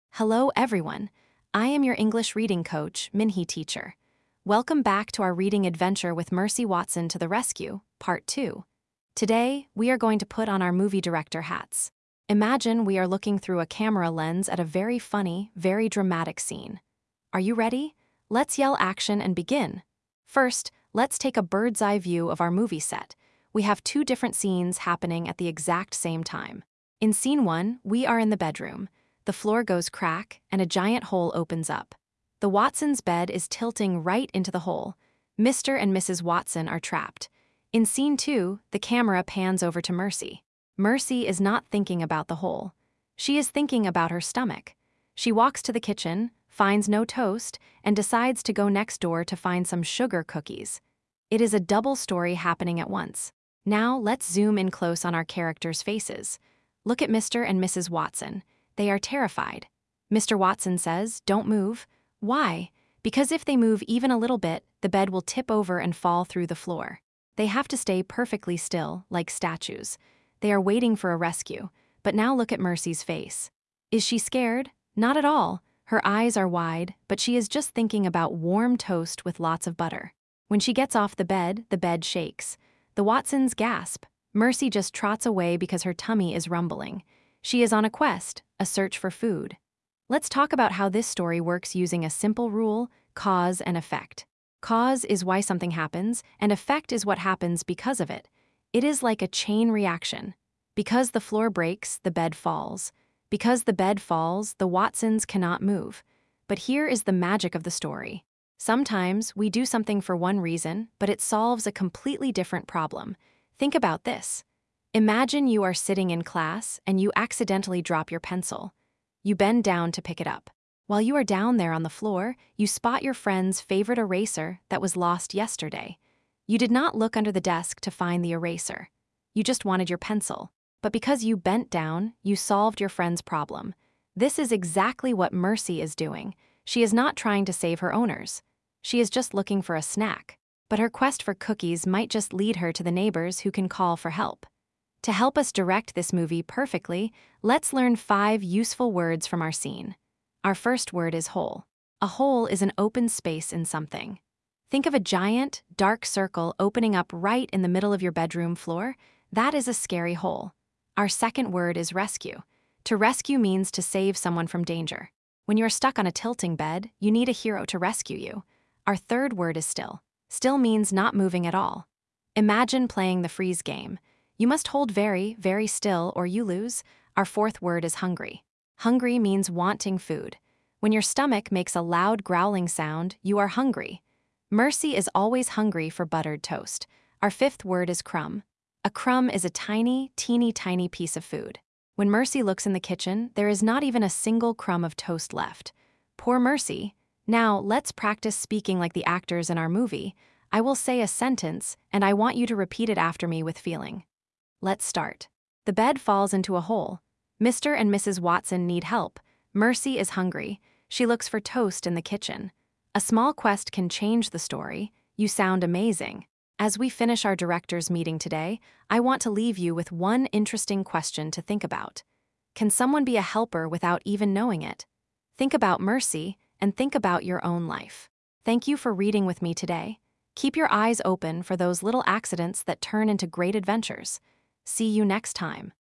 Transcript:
Hello, everyone. I am your English reading coach, Minhee Teacher. Welcome back to our reading adventure with Mercy Watson to the Rescue, Part 2. Today, we are going to put on our movie director hats. Imagine we are looking through a camera lens at a very funny, very dramatic scene. Are you ready? Let's yell action and begin. First, let's take a bird's eye view of our movie set. We have two different scenes happening at the exact same time. In scene 1, we are in the bedroom. The floor goes crack, and a giant hole opens up. The Watsons' bed is tilting right into the hole. Mr. and Mrs. Watson are trapped. In scene 2, the camera pans over to Mercy. Mercy is not thinking about the hole. She is thinking about her stomach. She walks to the kitchen, finds no toast, and decides to go next door to find some sugar cookies. It is a double story happening at once. Now, let's zoom in close on our characters' faces. Look at Mr. and Mrs. Watson. They are terrified. Mr. Watson says, "Don't move." Why? Because if they move even a little bit, the bed will tip over and fall through the floor. They have to stay perfectly still, like statues. They are waiting for a rescue, but now look at Mercy's face. Is she scared? Not at all. Her eyes are wide, but she is just thinking about warm toast with lots of butter. When she gets off the bed shakes. The Watsons gasp. Mercy just trots away because her tummy is rumbling. She is on a quest, a search for food. Let's talk about how this story works using a simple rule: cause and effect. Cause is why something happens, and effect is what happens because of it. It is like a chain reaction. Because the floor breaks, the bed falls. Because the bed falls, the Watsons cannot move. But here is the magic of the story. Sometimes we do something for one reason, but it solves a completely different problem. Think about this. Imagine you are sitting in class and you accidentally drop your pencil. You bend down to pick it up. While you are down there on the floor, you spot your friend's favorite eraser that was lost yesterday. You did not look under the desk to find the eraser. You just wanted your pencil. But because you bent down, you solved your friend's problem. This is exactly what Mercy is doing. She is not trying to save her owners. She is just looking for a snack. But her quest for cookies might just lead her to the neighbors who can call for help. To help us direct this movie perfectly, let's learn 5 useful words from our scene. Our first word is hole. A hole is an open space in something. Think of a giant, dark circle opening up right in the middle of your bedroom floor. That is a scary hole. Our second word is rescue. To rescue means to save someone from danger. When you're stuck on a tilting bed, you need a hero to rescue you. Our third word is still. Still means not moving at all. Imagine playing the freeze game. You must hold very, very still or you lose. Our fourth word is hungry. Hungry means wanting food. When your stomach makes a loud growling sound, you are hungry. Mercy is always hungry for buttered toast. Our fifth word is crumb. A crumb is a tiny, teeny tiny piece of food. When Mercy looks in the kitchen, there is not even a single crumb of toast left. Poor Mercy. Now, let's practice speaking like the actors in our movie. I will say a sentence, and I want you to repeat it after me with feeling. Let's start. The bed falls into a hole. Mr. and Mrs. Watson need help. Mercy is hungry. She looks for toast in the kitchen. A small quest can change the story. You sound amazing. As we finish our director's meeting today, I want to leave you with one interesting question to think about. Can someone be a helper without even knowing it? Think about Mercy and think about your own life. Thank you for reading with me today. Keep your eyes open for those little accidents that turn into great adventures. See you next time.